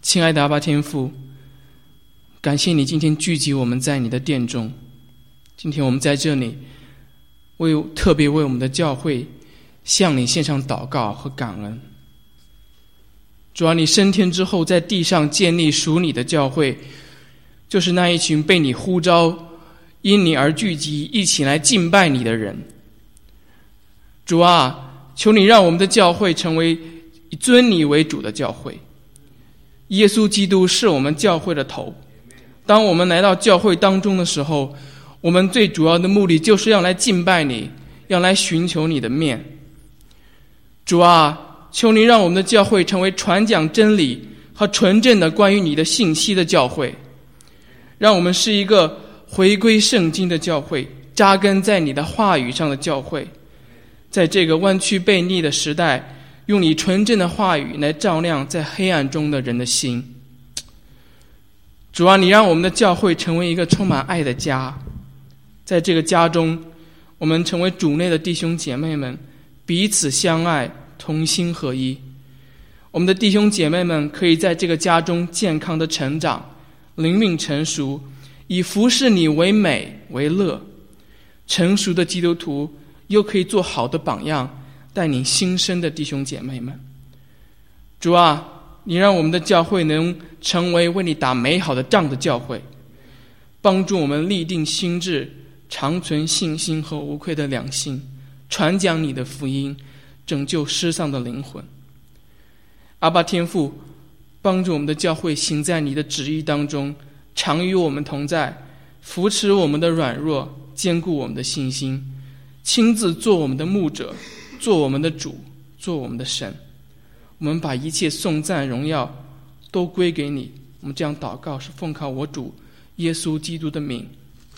亲爱的阿爸天父，感谢你今天聚集我们在你的殿中。今天我们在这里特别为我们的教会向你献上祷告和感恩。主啊，你升天之后在地上建立属你的教会，就是那一群被你呼召因你而聚集一起来敬拜你的人。主啊，求你让我们的教会成为以尊你为主的教会。耶稣基督是我们教会的头，当我们来到教会当中的时候，我们最主要的目的就是要来敬拜你，要来寻求你的面。主啊，求你让我们的教会成为传讲真理和纯正的关于你的信息的教会，让我们是一个回归圣经的教会，扎根在你的话语上的教会，在这个弯曲悖逆的时代，用你纯正的话语来照亮在黑暗中的人的心。主啊，你让我们的教会成为一个充满爱的家，在这个家中，我们成为主内的弟兄姐妹们，彼此相爱，同心合一。我们的弟兄姐妹们可以在这个家中健康的成长，灵命成熟，以服侍你为美为乐。成熟的基督徒又可以做好的榜样，带领新生的弟兄姐妹们。主啊，你让我们的教会能成为为你打美好的仗的教会，帮助我们立定心志，长存信心和无愧的良心，传讲你的福音，拯救失丧的灵魂。阿爸天父，帮助我们的教会行在你的旨意当中，常与我们同在，扶持我们的软弱，坚固我们的信心，亲自做我们的牧者，做我们的主，做我们的神。我们把一切颂赞荣耀都归给你。我们这样祷告是奉靠我主耶稣基督的名，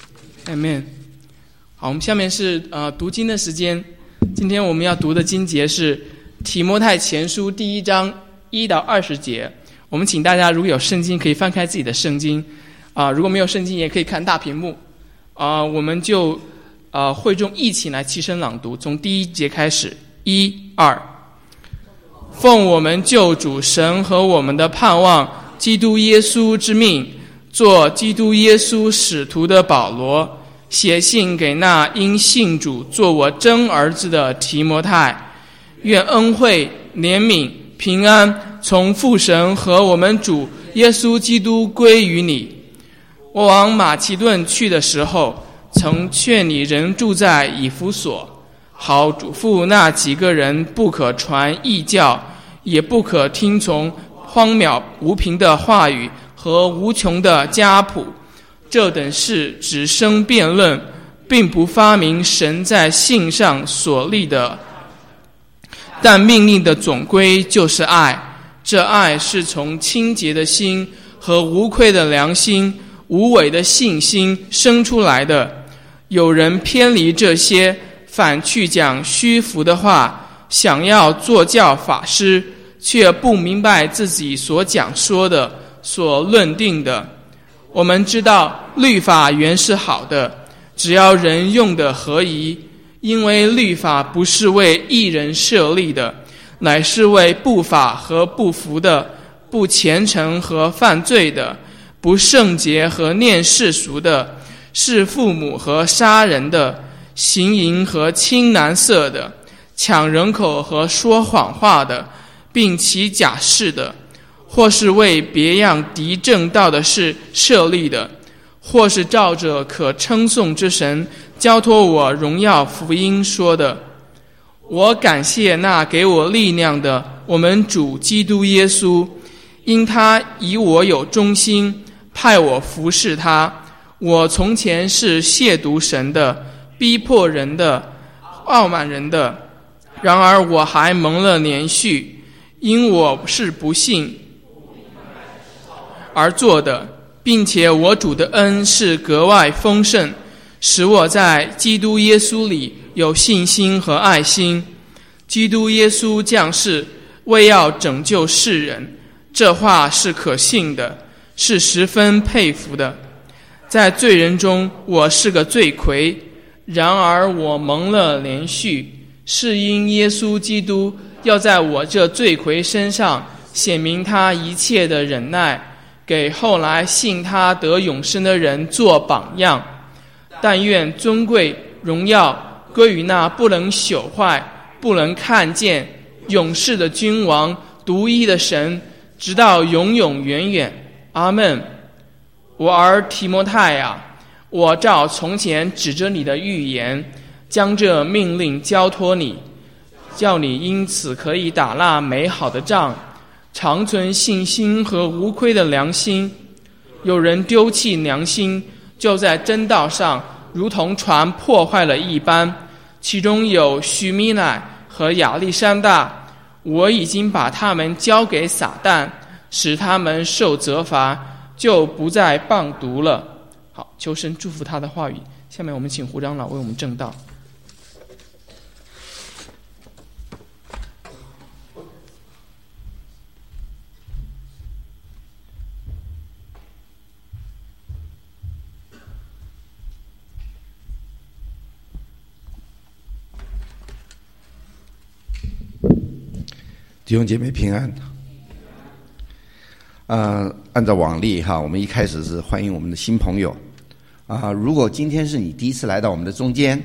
Amen。 好，我们下面是读经的时间。今天我们要读的经节是提摩太前书第1章1到20节。我们请大家如果有圣经可以翻开自己的圣经，如果没有圣经也可以看大屏幕。我们就会众一起来齐声朗读，从第1节开始，1、2。奉我们救主神和我们的盼望基督耶稣之命，做基督耶稣使徒的保罗，写信给那因信主做我真儿子的提摩太，愿恩惠、怜悯、平安从父神和我们主耶稣基督归于你。我往马其顿去的时候，曾劝你人住在以弗所，好嘱咐那几个人不可传异教，也不可听从荒谬无凭的话语和无穷的家谱，这等事只生辩论，并不发明神在信上所立的。但命令的总归就是爱，这爱是从清洁的心和无愧的良心、无伪的信心生出来的。有人偏离这些，反去讲虚浮的话，想要作教法师，却不明白自己所讲说的，所论定的。我们知道律法原是好的，只要人用的合宜，因为律法不是为义人设立的，乃是为不法和不服的，不虔诚和犯罪的，不圣洁和念世俗的，弑父母和杀人的，行淫和亲男色的，抢人口和说谎话的，并起假誓的，或是为别样敌正道的事设立的，或是照着可称颂之神交托我荣耀福音说的。我感谢那给我力量的我们主基督耶稣，因他以我有忠心，派我服侍他。我从前是亵渎神的，逼迫人的，傲慢人的，然而我还蒙了连续，因我是不信而做的，并且我主的恩是格外丰盛，使我在基督耶稣里有信心和爱心。基督耶稣降世，为要拯救世人，这话是可信的，是十分佩服的。在罪人中，我是个罪魁，然而我蒙了连续，是因耶稣基督要在我这罪魁身上显明他一切的忍耐，给后来信他得永生的人做榜样。但愿尊贵荣耀归于那不能朽坏、不能看见、永世的君王、独一的神，直到永永远远。阿们。我儿提摩太啊，我照从前指着你的预言，将这命令交托你，叫你因此可以打那美好的仗，长存信心和无亏的良心。有人丢弃良心，就在真道上如同船破坏了一般，其中有许米乃和亚历山大，我已经把他们交给撒旦，使他们受责罚，就不再谤读了。好，求神祝福他的话语。下面我们请胡长老为我们证道。 弟兄姐妹平安。按照往例哈，我们一开始是欢迎我们的新朋友。如果今天是你第一次来到我们的中间，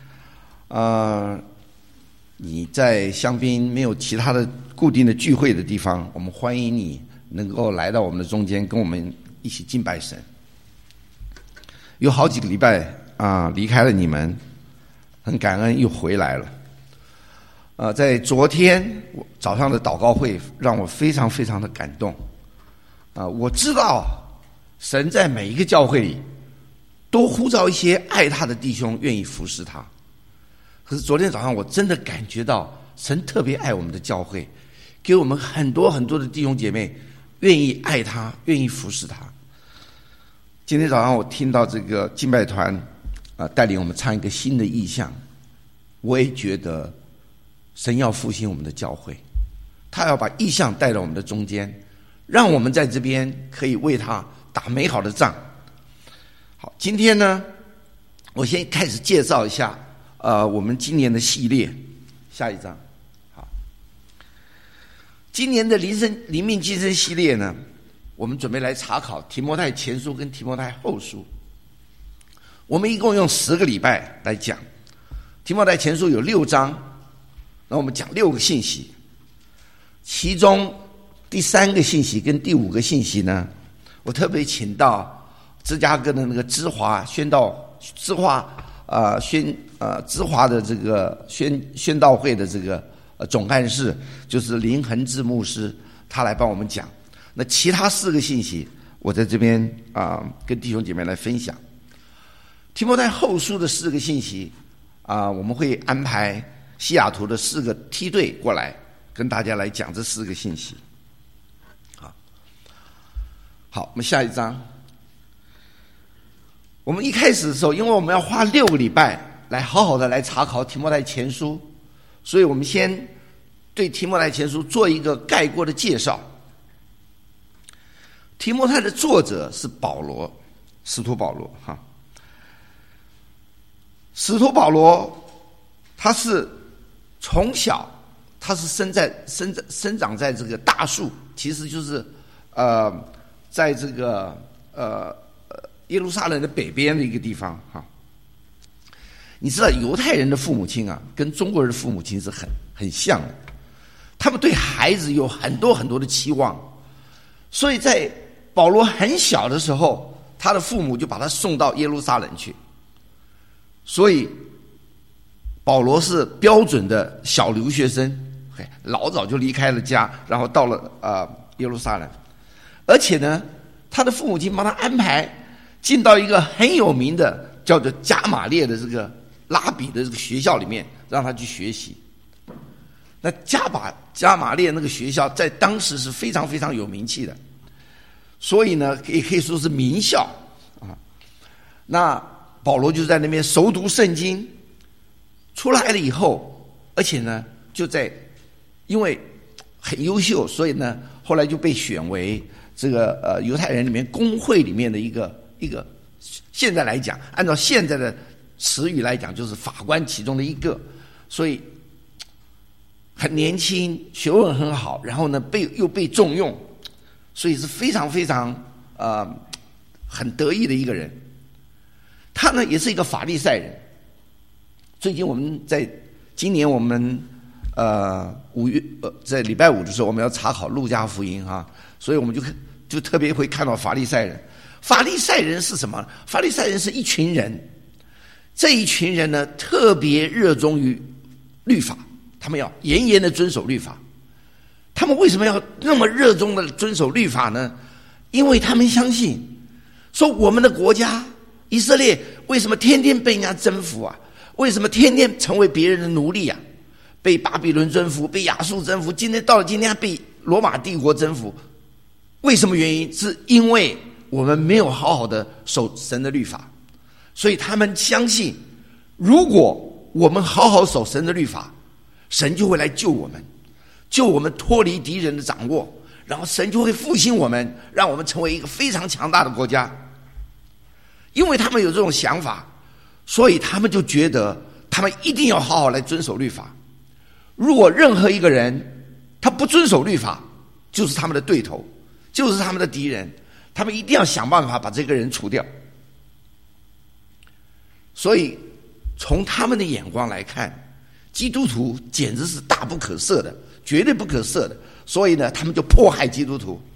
你在香槟没有其他的固定的聚会的地方，我们欢迎你能够来到我们的中间，跟我们一起敬拜神。有好几个礼拜离开了你们，很感恩又回来了。在昨天早上的祷告会让我非常非常的感动。我知道神在每一个教会里都呼召一些爱他的弟兄愿意服侍他。可是昨天早上我真的感觉到神特别爱我们的教会，给我们很多很多的弟兄姐妹愿意爱他，愿意服侍他。今天早上我听到这个敬拜团带领我们唱一个新的意象，我也觉得神要复兴我们的教会，他要把意象带到我们的中间，让我们在这边可以为他打美好的仗。好，今天呢，我先开始介绍一下我们今年的系列。下一章。好，今年的灵命今生系列呢，我们准备来查考提摩太前书跟提摩太后书。我们一共用10个礼拜来讲。提摩太前书有6章，那我们讲6个信息，其中第3个信息跟第5个信息呢，我特别请到芝加哥的那个芝华的这个宣道会的这个总干事，就是林恒志牧师，他来帮我们讲。那其他4个信息，我在这边跟弟兄姐妹来分享。提摩太后书的4个信息我们会安排西雅图的4个梯队过来跟大家来讲这4个信息。好，我们下一章。我们一开始的时候，因为我们要花6个礼拜来好好的来查考提摩太前书，所以我们先对提摩太前书做一个概括的介绍。提摩太的作者是保罗，使徒保罗哈。使徒保罗他是从小他是生长在这个大树，其实就是在这个耶路撒冷的北边的一个地方哈。你知道犹太人的父母亲跟中国人的父母亲是很像的，他们对孩子有很多很多的期望，所以在保罗很小的时候，他的父母就把他送到耶路撒冷去，所以保罗是标准的小留学生，老早就离开了家，然后到了耶路撒冷。而且呢，他的父母亲帮他安排进到一个很有名的叫做加马列的这个拉比的这个学校里面，让他去学习。那加马列那个学校在当时是非常非常有名气的，所以呢也可以说是名校那保罗就在那边熟读圣经，出来了以后，而且呢因为很优秀，所以呢后来就被选为这个犹太人里面公会里面的一个现在来讲，按照现在的词语来讲，就是法官其中的一个，所以很年轻，学问很好，然后呢又被重用，所以是非常非常很得意的一个人。他呢也是一个法利赛人。最近今年我们5月在礼拜5的时候，我们要查考路加福音所以我们就特别会看到法利赛人。法利赛人是什么？法利赛人是一群人，这一群人呢特别热衷于律法，他们要严严的遵守律法。他们为什么要那么热衷的遵守律法呢？因为他们相信说，我们的国家以色列为什么天天被人家征服啊？为什么天天成为别人的奴隶啊？被巴比伦征服，被亚述征服，到了今天还被罗马帝国征服。为什么原因？是因为我们没有好好的守神的律法。所以他们相信，如果我们好好守神的律法，神就会来救我们脱离敌人的掌握，然后神就会复兴我们，让我们成为一个非常强大的国家。因为他们有这种想法，所以他们就觉得他们一定要好好来遵守律法。如果任何一个人他不遵守律法，就是他们的对头，就是他们的敌人，他们一定要想办法把这个人除掉。所以从他们的眼光来看，基督徒简直是大不可赦的，绝对不可赦的。所以呢，他们就迫害基督徒。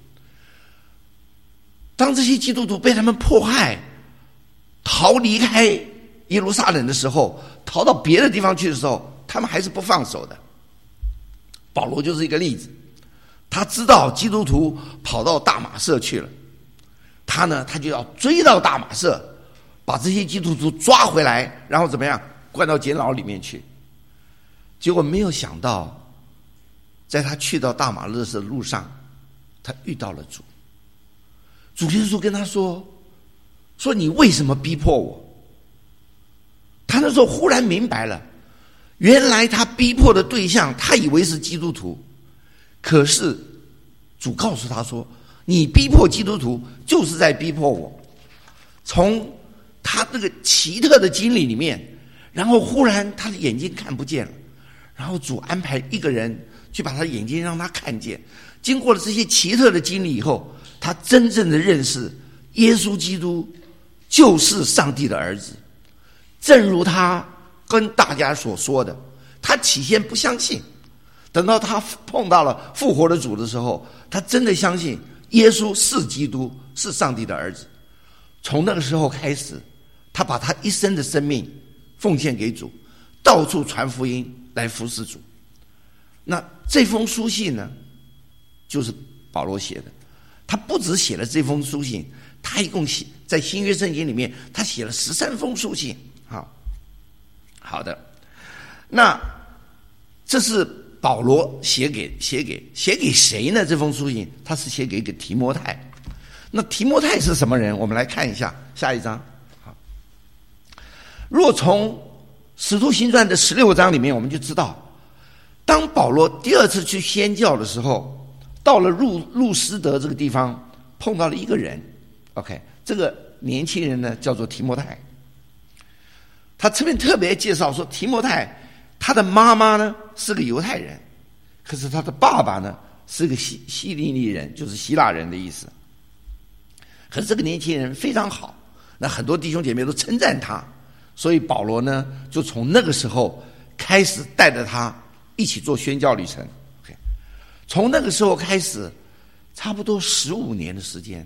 当这些基督徒被他们迫害，逃离开耶路撒冷的时候，逃到别的地方去的时候，他们还是不放手的。保罗就是一个例子，他知道基督徒跑到大马色去了，他就要追到大马色，把这些基督徒抓回来，然后怎么样，关到监牢里面去。结果没有想到，在他去到大马色的路上，他遇到了主。主耶稣跟他说你为什么逼迫我？他那时候忽然明白了，原来他逼迫的对象，他以为是基督徒，可是主告诉他说，你逼迫基督徒就是在逼迫我。从他那个奇特的经历里面，然后忽然他的眼睛看不见了，然后主安排一个人去把他的眼睛让他看见。经过了这些奇特的经历以后，他真正的认识耶稣基督就是上帝的儿子。正如他跟大家所说的，他起先不相信，等到他碰到了复活的主的时候，他真的相信耶稣是基督，是上帝的儿子。从那个时候开始，他把他一生的生命奉献给主，到处传福音来服侍主。那这封书信呢，就是保罗写的。他不只写了这封书信，他一共在新约圣经里面，他写了13封书信。好的，那这是保罗写给谁呢？这封书信他是写给一个提摩太。那提摩太是什么人？我们来看一下下一章。好，若从使徒行传的16章里面，我们就知道，当保罗第二次去宣教的时候，到了路斯德这个地方，碰到了一个人。OK， 这个年轻人呢叫做提摩太。他这边特别介绍说，提摩太他的妈妈呢是个犹太人，可是他的爸爸呢是个希利尼人，就是希腊人的意思。可是这个年轻人非常好，那很多弟兄姐妹都称赞他，所以保罗呢就从那个时候开始带着他一起做宣教旅程。Okay， 从那个时候开始，差不多15年的时间，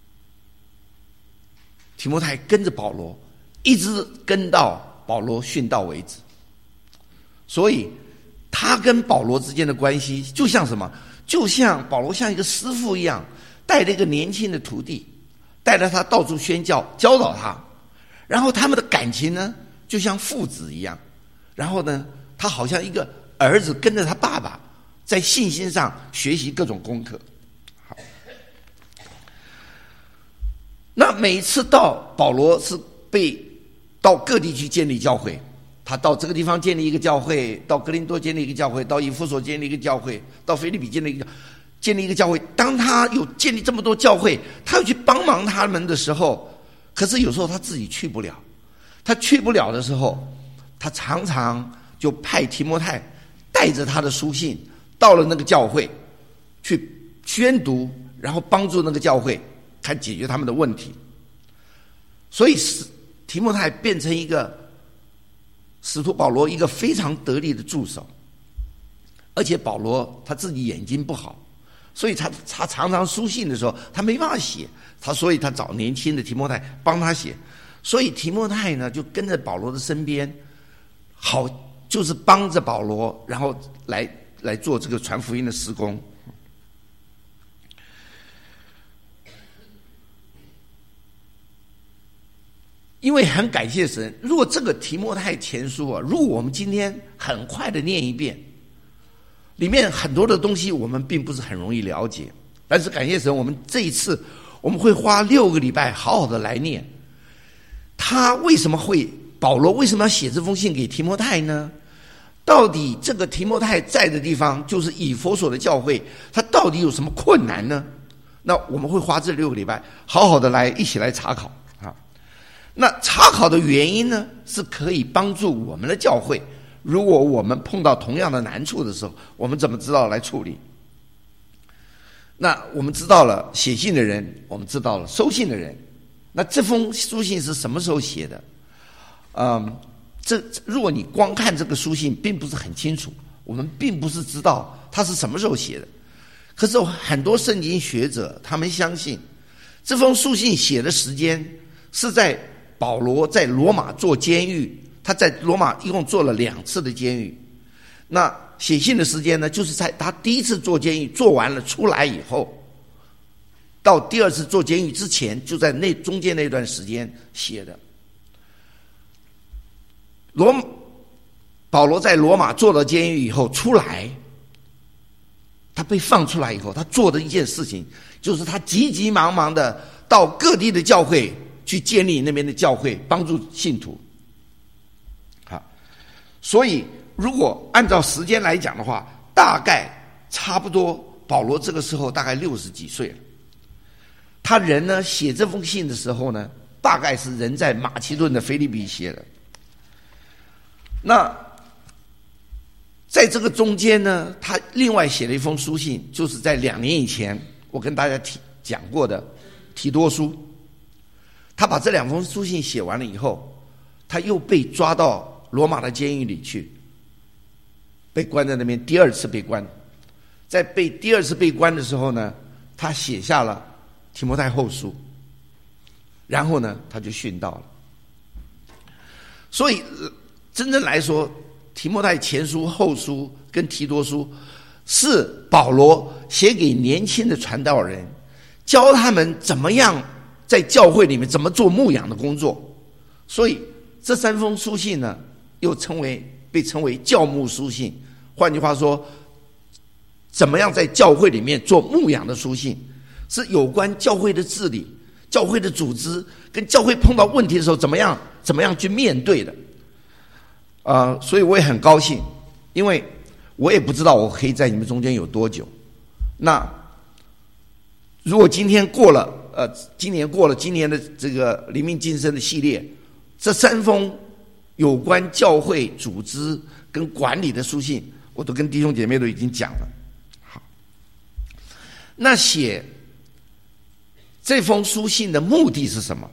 提摩太跟着保罗，一直跟到保罗殉道为止。所以他跟保罗之间的关系就像什么？就像保罗像一个师傅一样，带着一个年轻的徒弟，带着他到处宣教，教导他。然后他们的感情呢，就像父子一样。然后呢，他好像一个儿子跟着他爸爸，在信心上学习各种功课。好，那每次到保罗是到各地去建立教会，他到这个地方建立一个教会，到哥林多建立一个教会，到以弗所建立一个教会，到腓立比建立一个教会。当他有建立这么多教会，他要去帮忙他们的时候，可是有时候他自己去不了。他去不了的时候，他常常就派提摩太带着他的书信到了那个教会去宣读，然后帮助那个教会看解决他们的问题。所以提摩太变成一个使徒保罗一个非常得力的助手。而且保罗他自己眼睛不好，所以他常常书信的时候他没办法写，所以他找年轻的提摩太帮他写。所以提摩太呢就跟着保罗的身边，好就是帮着保罗，然后来做这个传福音的事工。因为很感谢神，如果这个提摩太前书啊，如果我们今天很快的念一遍，里面很多的东西我们并不是很容易了解，但是感谢神，我们这一次我们会花6个礼拜好好的来念。他为什么保罗为什么要写这封信给提摩太呢？到底这个提摩太在的地方就是以弗所的教会，他到底有什么困难呢？那我们会花这6个礼拜好好的一起来查考啊。那查考的原因呢，是可以帮助我们的教会，如果我们碰到同样的难处的时候，我们怎么知道来处理？那我们知道了写信的人，我们知道了收信的人。那这封书信是什么时候写的？如果你光看这个书信并不是很清楚，我们并不是知道他是什么时候写的。可是很多圣经学者他们相信这封书信写的时间是在保罗在罗马做监狱，他在罗马一共做了2次的监狱。那写信的时间呢，就是在他第一次做监狱做完了出来以后，到第2次做监狱之前，就在那中间那段时间写的。保罗在罗马做了监狱以后出来，他被放出来以后，他做的一件事情就是他急急忙忙的到各地的教会去建立那边的教会，帮助信徒。好，所以如果按照时间来讲的话，大概差不多保罗这个时候大概60几岁了。他人呢写这封信的时候呢，大概是人在马其顿的腓立比写的。那在这个中间呢，他另外写了一封书信，就是在2年以前我跟大家讲过的提多书。他把这2封书信写完了以后，他又被抓到罗马的监狱里去，被关在那边，第2次被关。在第2次被关的时候呢，他写下了提摩太后书，然后呢他就殉道了。所以真正来说，提摩太前书、后书跟提多书是保罗写给年轻的传道人，教他们怎么样在教会里面怎么做牧养的工作。所以这3封书信呢，又被称为教牧书信。换句话说，怎么样在教会里面做牧养的书信，是有关教会的治理、教会的组织，跟教会碰到问题的时候怎么样去面对的。所以我也很高兴，因为我也不知道我可以在你们中间有多久。那如果今年过了今年的这个灵命晋升的系列，这3封有关教会组织跟管理的书信，我都跟弟兄姐妹都已经讲了。好，那写这封书信的目的是什么？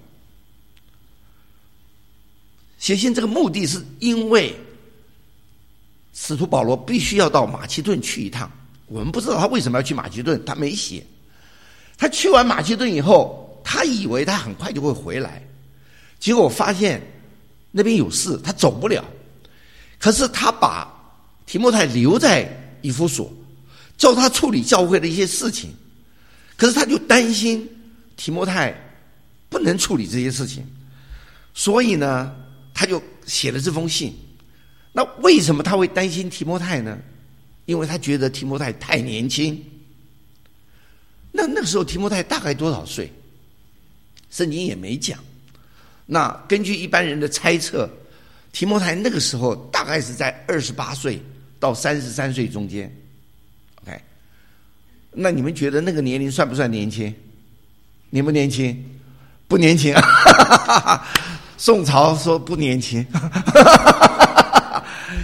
写信这个目的是因为使徒保罗必须要到马其顿去一趟，我们不知道他为什么要去马其顿，他没写。他去完马其顿以后，他以为他很快就会回来，结果发现那边有事，他走不了。可是他把提摩太留在以弗所，叫他处理教会的一些事情。可是他就担心提摩太不能处理这些事情，所以呢他就写了这封信。那为什么他会担心提摩太呢？因为他觉得提摩太太年轻。那个时候提摩太大概多少岁？圣经也没讲。那根据一般人的猜测，提摩太那个时候大概是在28岁到33岁中间。OK， 那你们觉得那个年龄算不算年轻？年不年轻？不年轻啊！宋朝说不年轻。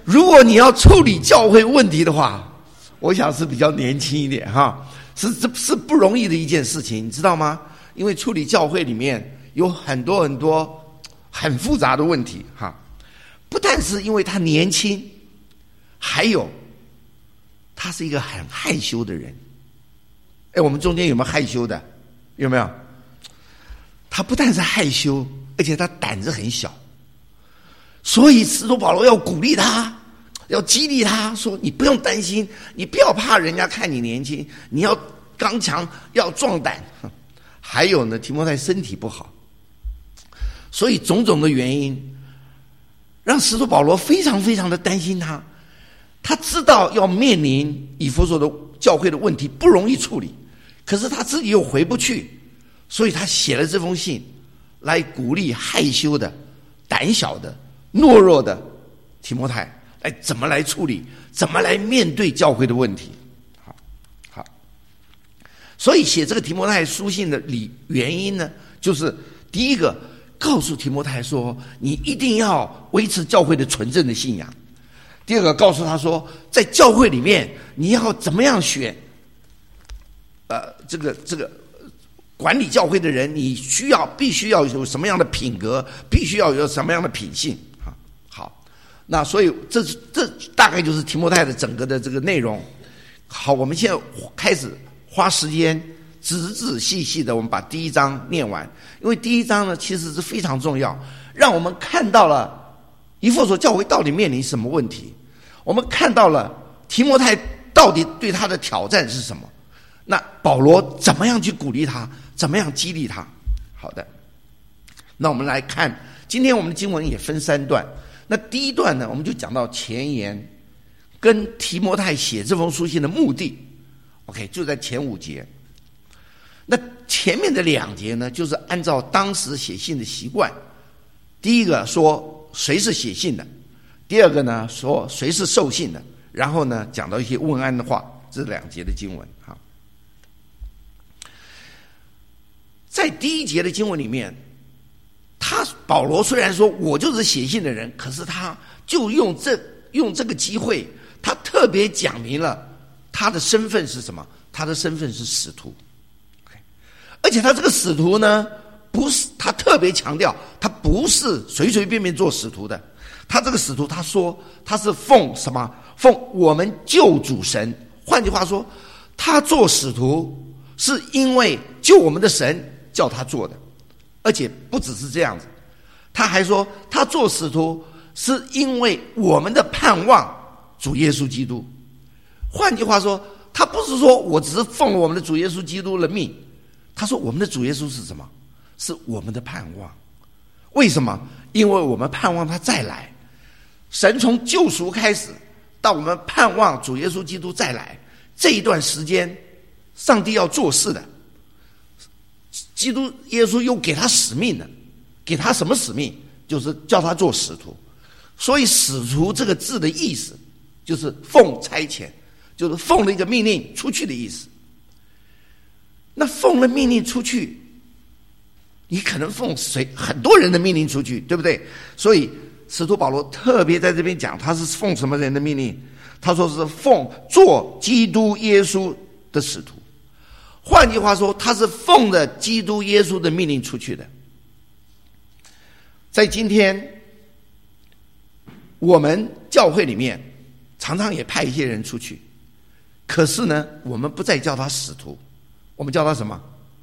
如果你要处理教会问题的话，我想是比较年轻一点哈，这是不容易的一件事情，你知道吗？因为处理教会里面有很多很复杂的问题哈，不但是因为他年轻，还有他是一个很害羞的人。我们中间有没有害羞的？有没有？他不但是害羞，而且他胆子很小，所以使徒保罗要鼓励他，要激励他说：“你不用担心，你不要怕人家看你年轻，你要刚强，要壮胆。”还有呢，提摩太身体不好，所以种种的原因，让使徒保罗非常非常的担心他。他知道要面临以弗所的教会的问题不容易处理，可是他自己又回不去，所以他写了这封信来鼓励害羞的、胆小的、懦弱的提摩太，来怎么来处理，怎么来面对教会的问题。好，所以写这个提摩太书信的原因呢，就是第一个告诉提摩太说，你一定要维持教会的纯正的信仰。第二个告诉他说，在教会里面你要怎么样选这个管理教会的人，你必须要有什么样的品格，必须要有什么样的品性。好，那所以这大概就是提摩太的整个的这个内容。好，我们现在开始花时间仔仔细细的我们把第一章念完，因为第一章呢其实是非常重要，让我们看到了以弗所教会到底面临什么问题，我们看到了提摩太到底对他的挑战是什么，那保罗怎么样去鼓励他，怎么样激励他。好的，那我们来看今天我们的经文也分3段。那第一段呢，我们就讲到前言跟提摩太写这封书信的目的， OK， 就在前5节。那前面的2节呢，就是按照当时写信的习惯，第一个说谁是写信的，第二个呢说谁是受信的，然后呢讲到一些问安的话，这是2节的经文。好，在第1节的经文里面，保罗虽然说我就是写信的人，可是他就用这个机会，他特别讲明了他的身份是什么，他的身份是使徒。而且他这个使徒呢，不是，他特别强调他不是随随便便做使徒的，他这个使徒他说他是奉什么？奉我们救主神。换句话说，他做使徒是因为救我们的神叫他做的，而且不只是这样子，他还说他做使徒是因为我们的盼望主耶稣基督。换句话说，他不是说我只是奉了我们的主耶稣基督的命，他说我们的主耶稣是什么？是我们的盼望。为什么？因为我们盼望他再来。神从救赎开始到我们盼望主耶稣基督再来这一段时间，上帝要做事的，基督耶稣又给他使命了。给他什么使命？就是叫他做使徒。所以使徒这个字的意思就是奉差遣，就是奉了一个命令出去的意思。那奉了命令出去，你可能奉很多人的命令出去，对不对？所以使徒保罗特别在这边讲，他是奉什么人的命令？他说是奉做基督耶稣的使徒。换句话说，他是奉着基督耶稣的命令出去的。在今天我们教会里面常常也派一些人出去，可是呢我们不再叫他使徒，我们叫他什么？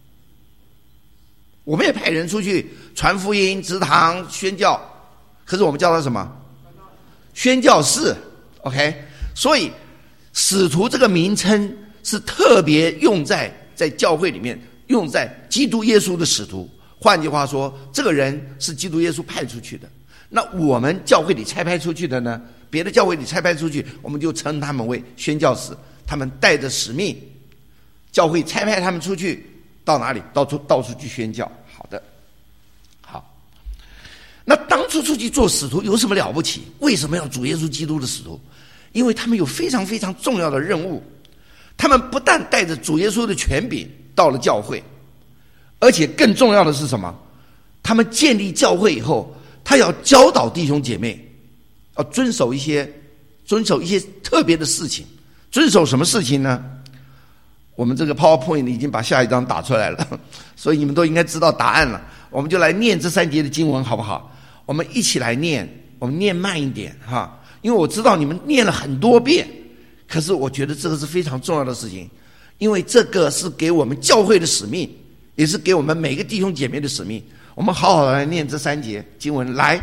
我们也派人出去传福音、植堂、宣教，可是我们叫他什么？宣教士。 OK， 所以使徒这个名称是特别用在教会里面，用在基督耶稣的使徒。换句话说，这个人是基督耶稣派出去的。那我们教会里差派出去的呢，别的教会里差派出去，我们就称他们为宣教士。他们带着使命，教会差派他们出去，到哪里？到处去宣教。好的，好。那当初出去做使徒有什么了不起？为什么要主耶稣基督的使徒？因为他们有非常非常重要的任务。他们不但带着主耶稣的权柄到了教会，而且更重要的是什么？他们建立教会以后，他要教导弟兄姐妹，要遵守一些遵守一些特别的事情。遵守什么事情呢？我们这个 PowerPoint 已经把下一章打出来了，所以你们都应该知道答案了。我们就来念这3节的经文好不好？我们一起来念，我们念慢一点哈，因为我知道你们念了很多遍，可是我觉得这个是非常重要的事情，因为这个是给我们教会的使命，也是给我们每个弟兄姐妹的使命。我们好好的来念这3节经文。来，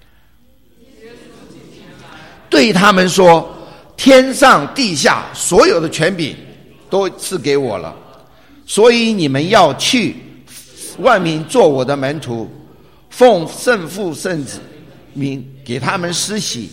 对他们说，天上地下所有的权柄都赐给我了，所以你们要去万民做我的门徒，奉圣父圣子名给他们施洗。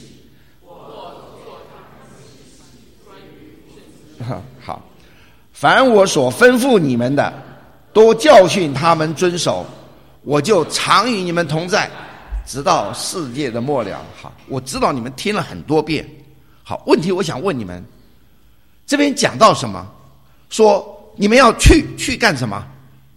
好，凡我所吩咐你们的，都教训他们遵守，我就常与你们同在，直到世界的末了。好，我知道你们听了很多遍。好，问题我想问你们，这边讲到什么？说你们要去干什么？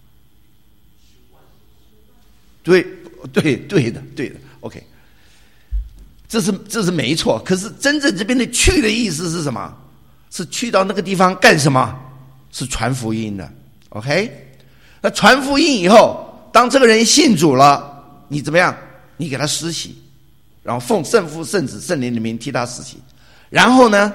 对的 OK， 这是没错。可是真正这边的去的意思是什么？是去到那个地方干什么？是传福音的。 OK， 那传福音以后，当这个人信主了，你怎么样？你给他施洗，然后奉圣父圣子圣灵的名替他施洗，然后呢，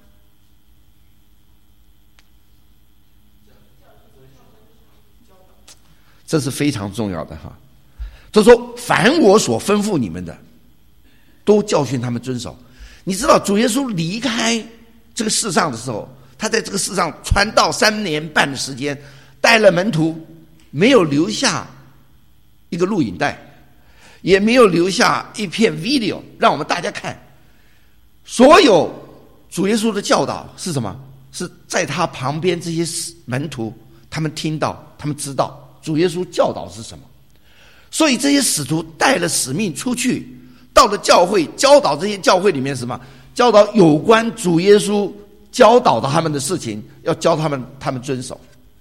这是非常重要的哈。他说凡我所吩咐你们的，都教训他们遵守。你知道主耶稣离开这个世上的时候，他在这个世上传道3年半的时间，带了门徒，没有留下一个录影带，也没有留下一片 video 让我们大家看。所有主耶稣的教导是什么？是在他旁边这些门徒，他们听到，他们知道主耶稣教导是什么。所以这些使徒带了使命出去，到了教会，教导这些教会里面什么？教导有关主耶稣教导的他们的事情，要教他们遵守。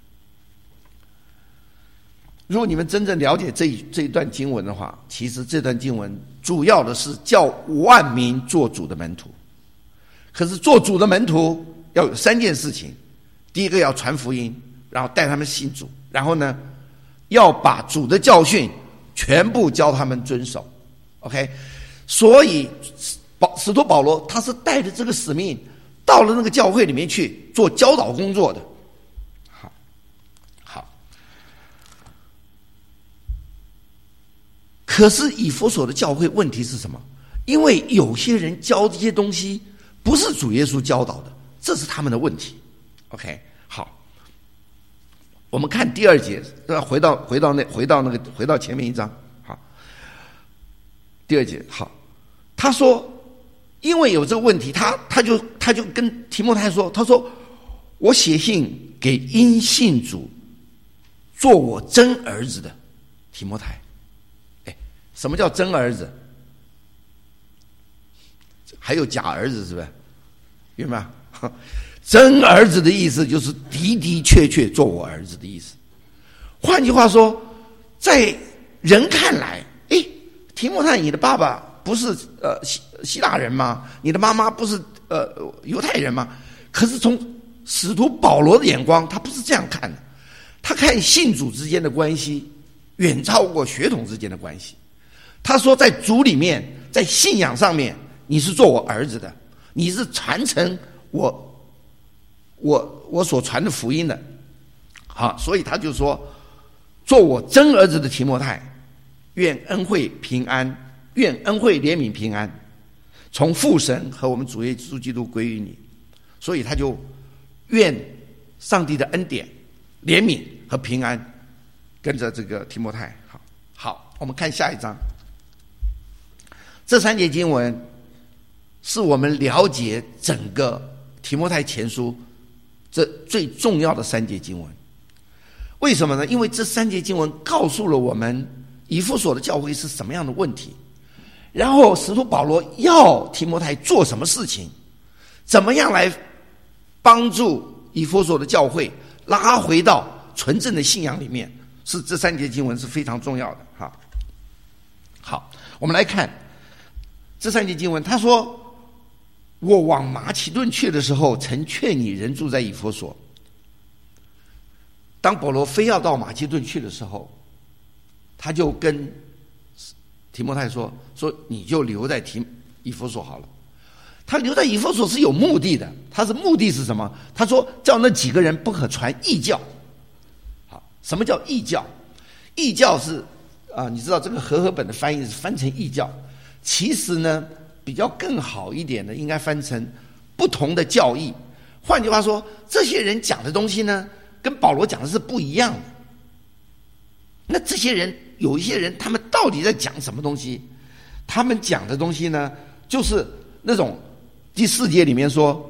如果你们真正了解这一段经文的话，其实这段经文主要的是叫万民做主的门徒。可是做主的门徒要有3件事情：第一个要传福音，然后带他们信主，然后呢，要把主的教训全部教他们遵守。 OK， 所以使徒保罗他是带着这个使命到了那个教会里面去做教导工作的。好，可是以弗所的教会问题是什么？因为有些人教这些东西不是主耶稣教导的，这是他们的问题。 OK， 好，我们看第2节，回到前面一章。好，第2节。好，他说因为有这个问题，他就跟提摩太说，他说我写信给因信主做我真儿子的提摩太。什么叫真儿子？还有假儿子，是不是？明白吗？真儿子的意思就是的的确确做我儿子的意思。换句话说，在人看来，提摩太，你的爸爸不是希腊人吗？你的妈妈不是犹太人吗？可是从使徒保罗的眼光，他不是这样看的。他看信主之间的关系远超过血统之间的关系。他说在主里面，在信仰上面，你是做我儿子的，你是传承我所传的福音的。好，所以他就说，做我真儿子的提摩太，愿恩惠平安，愿恩惠怜悯平安，从父神和我们主耶稣基督归于你。所以他就愿上帝的恩典、怜悯和平安跟着这个提摩太。好，我们看下一章。这3节经文是我们了解整个提摩太前书这最重要的3节经文。为什么呢？因为这3节经文告诉了我们以弗所的教会是什么样的问题，然后使徒保罗要提摩太做什么事情，怎么样来帮助以弗所的教会拉回到纯正的信仰里面，是这3节经文是非常重要的。好，我们来看这3节经文。他说我往马其顿去的时候，曾劝你仍住在以弗所。当保罗非要到马其顿去的时候，他就跟提摩太说你就留在以弗所好了。他留在以弗所是有目的的，目的是什么？他说叫那几个人不可传异教。好，什么叫异教？异教是你知道这个和合本的翻译是翻成异教，其实呢比较更好一点的应该翻成不同的教义。换句话说，这些人讲的东西呢跟保罗讲的是不一样的。那这些人有一些人他们到底在讲什么东西？他们讲的东西呢就是那种第4节里面说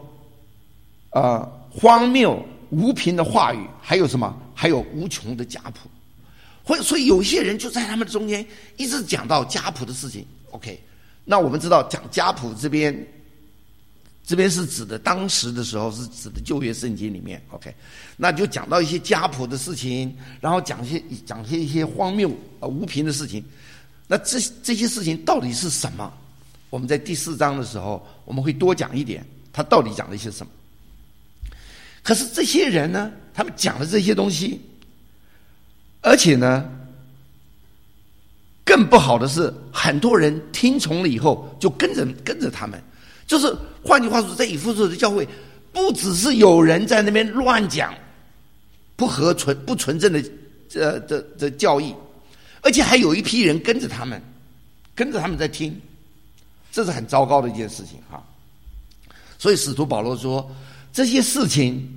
荒谬无凭的话语，还有什么？还有无穷的家谱。所以有些人就在他们中间一直讲到家谱的事情。 OK， 那我们知道讲家谱这边是指的当时的时候是指的旧约圣经里面。 OK， 那就讲到一些家谱的事情，然后讲一些荒谬无凭的事情。那这些事情到底是什么？我们在第4章的时候我们会多讲一点，他到底讲了一些什么。可是这些人呢，他们讲的这些东西，而且呢更不好的是，很多人听从了以后就跟着他们。就是换句话说，在以弗所的教会不只是有人在那边乱讲不纯正的教义，而且还有一批人跟着他们在听，这是很糟糕的一件事情哈。所以使徒保罗说，这些事情，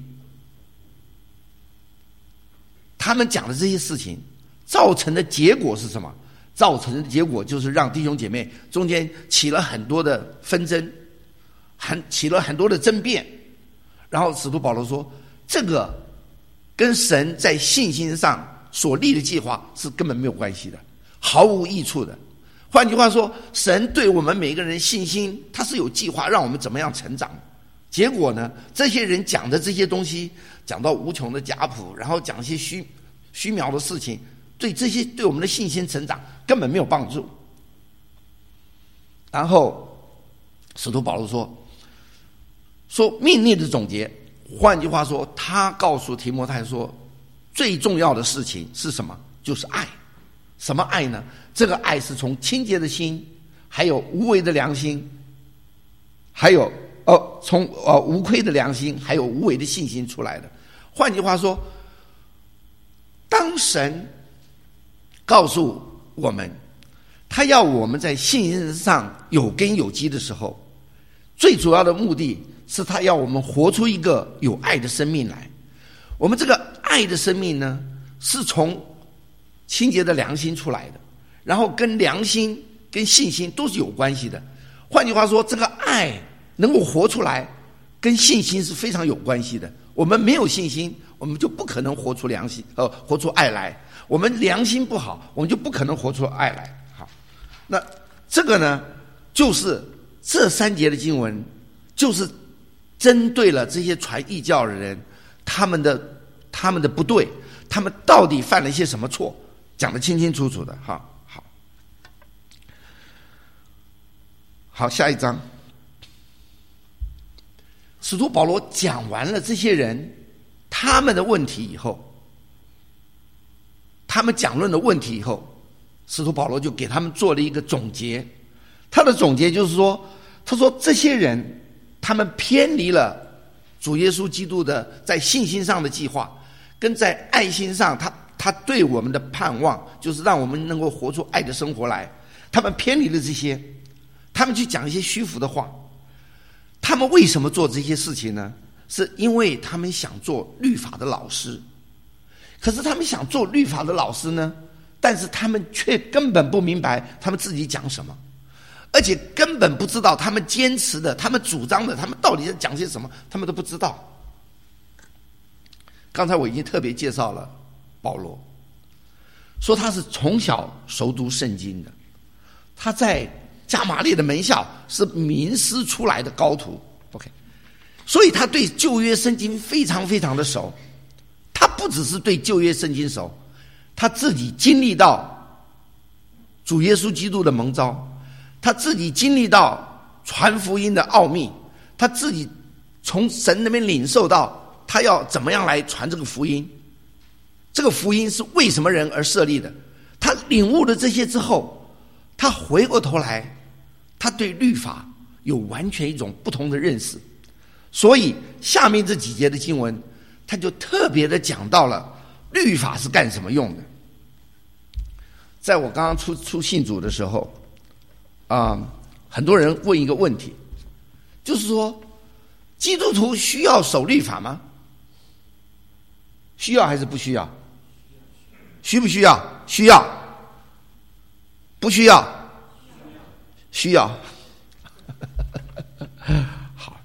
他们讲的这些事情造成的结果是什么？造成的结果就是让弟兄姐妹中间起了很多的纷争，起了很多的争辩。然后使徒保罗说，这个跟神在信心上所立的计划是根本没有关系的，毫无益处的。换句话说，神对我们每一个人信心，他是有计划让我们怎么样成长。结果呢，这些人讲的这些东西，讲到无穷的家谱，然后讲一些虚渺的事情，对这些对我们的信心成长根本没有帮助。然后使徒保罗说命令的总结，换句话说，他告诉提摩太说，最重要的事情是什么？就是爱。什么爱呢？这个爱是从清洁的心，还有无为的良心，还有从无亏的良心，还有无为的信心出来的。换句话说，当神告诉我们他要我们在信心上有根有基的时候，最主要的目的是他要我们活出一个有爱的生命来。我们这个爱的生命呢，是从清洁的良心出来的，然后跟良心跟信心都是有关系的。换句话说，这个爱能够活出来跟信心是非常有关系的。我们没有信心，我们就不可能活出良心，活出爱来。我们良心不好，我们就不可能活出爱来。好，那这个呢，就是这3节的经文，就是针对了这些传异教的人，他们的不对，他们到底犯了一些什么错，讲得清清楚楚的。好，下一章。使徒保罗讲完了这些人他们的问题以后，他们讲论的问题以后，使徒保罗就给他们做了一个总结。他的总结就是说，他说这些人他们偏离了主耶稣基督的在信心上的计划，跟在爱心上他对我们的盼望，就是让我们能够活出爱的生活来。他们偏离了这些，他们去讲一些虚浮的话。他们为什么做这些事情呢？是因为他们想做律法的老师。可是他们想做律法的老师呢，但是他们却根本不明白他们自己讲什么，而且根本不知道他们坚持的，他们主张的，他们到底在讲些什么，他们都不知道。刚才我已经特别介绍了保罗，说他是从小熟读圣经的，他在加玛列的门校是名师出来的高徒。 OK， 所以他对旧约圣经非常非常的熟。他不只是对旧约圣经熟，他自己经历到主耶稣基督的蒙召，他自己经历到传福音的奥秘， 他自己从神那边领受到他要怎么样来传这个福音，这个福音是为什么人而设立的，他领悟了这些之后，他回过头来，他对律法有完全一种不同的认识。所以下面这几节的经文，他就特别的讲到了律法是干什么用的。在我刚刚出信主的时候很多人问一个问题，就是说基督徒需要守律法吗？需要还是不需要？需不需要？需要。不需要？需要。好，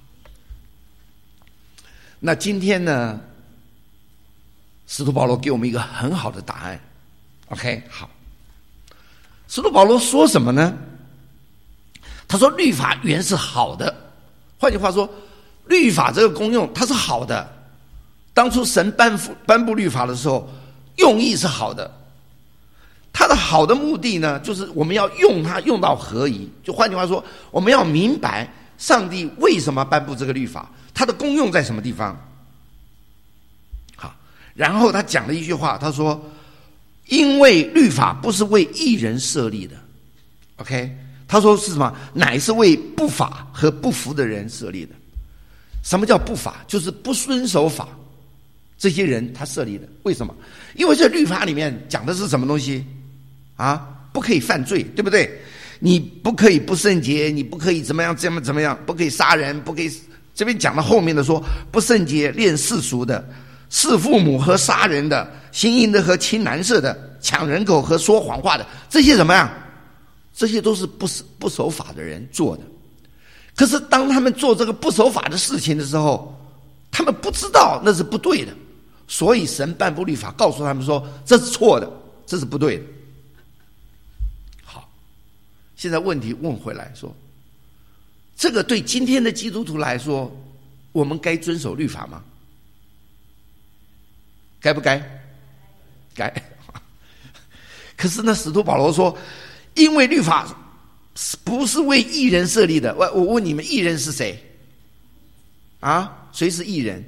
那今天呢，使徒保罗给我们一个很好的答案。OK， 好。使徒保罗说什么呢？他说律法原是好的，换句话说，律法这个功用它是好的。当初神颁布律法的时候，用意是好的。它的好的目的呢，就是我们要用它用到合宜。就换句话说，我们要明白上帝为什么颁布这个律法，它的功用在什么地方。好，然后他讲了一句话，他说因为律法不是为义人设立的 OK， 他说是什么？乃是为不法和不服的人设立的。什么叫不法？就是不遵守法，这些人他设立的。为什么？因为这律法里面讲的是什么东西不可以犯罪，对不对？你不可以不圣洁，你不可以怎么样怎么样，不可以杀人，不可以。这边讲到后面的说，不圣洁、恋世俗的、弑父母和杀人的、行淫的和亲男色的、抢人口和说谎话的，这些怎么样？这些都是不守法的人做的。可是当他们做这个不守法的事情的时候，他们不知道那是不对的，所以神颁布律法告诉他们说这是错的，这是不对的。好，现在问题问回来说，这个对今天的基督徒来说，我们该遵守律法吗？该不该？该。可是呢，使徒保罗说，因为律法不是为义人设立的。我问你们，义人是谁？谁是义人？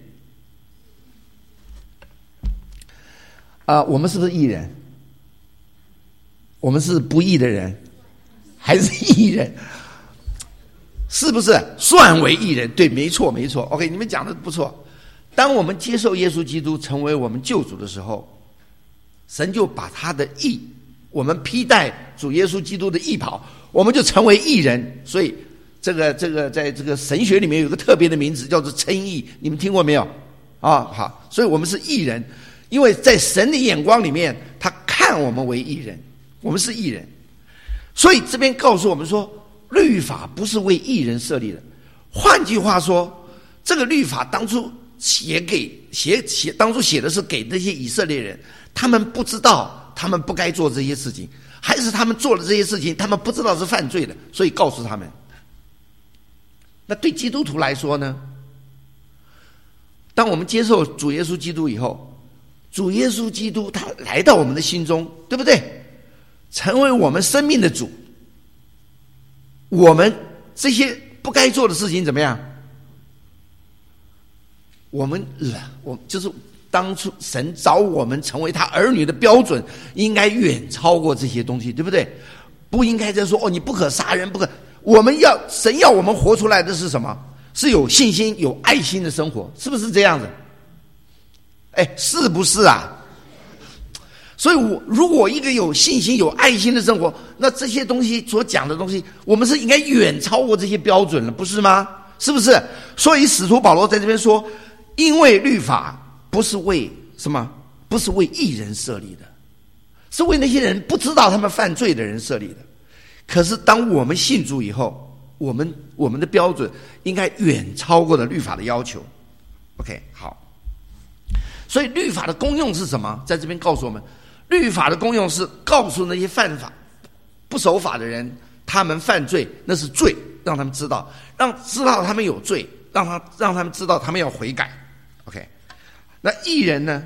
我们是不是义人？我们是不义的人，还是义人？是不是算为义人？对，没错，没错。OK， 你们讲的不错。当我们接受耶稣基督成为我们救主的时候，神就把他的义，我们披戴主耶稣基督的义袍，我们就成为义人。所以这个在这个神学里面有个特别的名字叫做称义，你们听过没有？好，所以我们是义人，因为在神的眼光里面，他看我们为义人，我们是义人。所以这边告诉我们说，律法不是为义人设立的。换句话说，这个律法当初当初写的是给那些以色列人，他们不知道他们不该做这些事情，还是他们做了这些事情，他们不知道是犯罪的，所以告诉他们。那对基督徒来说呢？当我们接受主耶稣基督以后，主耶稣基督他来到我们的心中，对不对？成为我们生命的主，我们这些不该做的事情怎么样？我就是当初神找我们成为他儿女的标准，应该远超过这些东西，对不对？不应该再说你不可杀人，不可。神要我们活出来的是什么？是有信心、有爱心的生活，是不是这样子？是不是啊？所以如果一个有信心、有爱心的生活，那这些东西所讲的东西，我们是应该远超过这些标准了，不是吗？是不是？所以使徒保罗在这边说，因为律法不是为什么？不是为义人设立的，是为那些人不知道他们犯罪的人设立的。可是当我们信主以后，我们的标准应该远超过了律法的要求。OK， 好。所以律法的功用是什么？在这边告诉我们，律法的功用是告诉那些犯法、不守法的人，他们犯罪那是罪，让他们知道，知道他们有罪，让他们知道他们要悔改。OK， 那义人呢？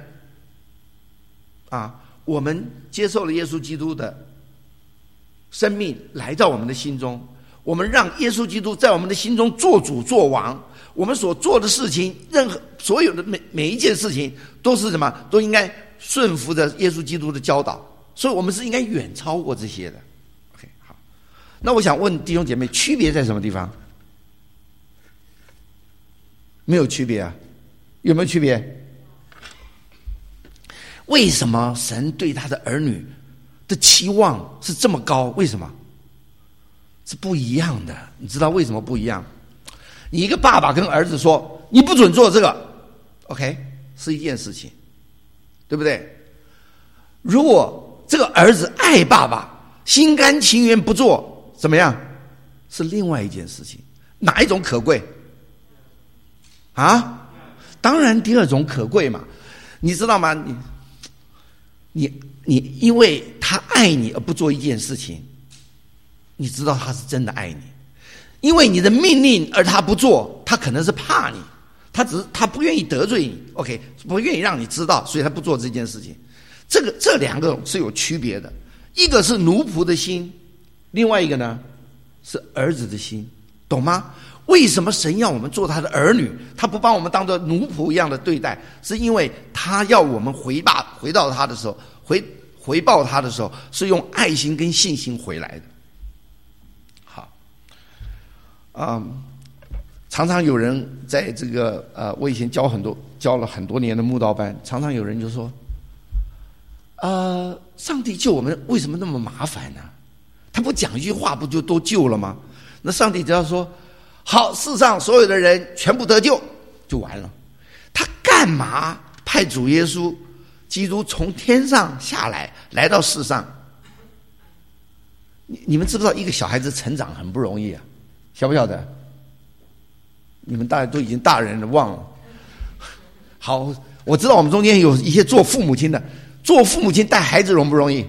我们接受了耶稣基督的生命来到我们的心中， 我们让耶稣基督在我们的心中做主做王，我们所做的事情，任何所有的每一件事情都是什么？都应该顺服着耶稣基督的教导，所以我们是应该远超过这些的。OK， 好，那我想问弟兄姐妹，区别在什么地方？没有区别啊？有没有区别？为什么神对他的儿女的期望是这么高？为什么？是不一样的。你知道为什么不一样？你一个爸爸跟儿子说你不准做这个 ，OK， 是一件事情，对不对？如果这个儿子爱爸爸，心甘情愿不做，怎么样？是另外一件事情。哪一种可贵？啊？当然第二种可贵嘛。你知道吗？你因为他爱你而不做一件事情，你知道他是真的爱你。因为你的命令而他不做，他可能是怕你，他不愿意得罪你 ，OK， 不愿意让你知道，所以他不做这件事情。这两个是有区别的，一个是奴仆的心，另外一个呢是儿子的心，懂吗？为什么神要我们做他的儿女？他不把我们当作奴仆一样的对待，是因为他要我们回到他的时候，回报他的时候，是用爱心跟信心回来的。好，常常有人在这个我以前教了很多年的慕道班，常常有人就说，上帝救我们为什么那么麻烦呢？他不讲一句话不就都救了吗？那上帝只要说好，世上所有的人全部得救就完了，他干嘛派主耶稣基督从天上下来到世上？你们知不知道一个小孩子成长很不容易啊？晓不晓得？你们大家都已经大人了，忘了。好，我知道我们中间有一些做父母亲的，做父母亲带孩子容不容易？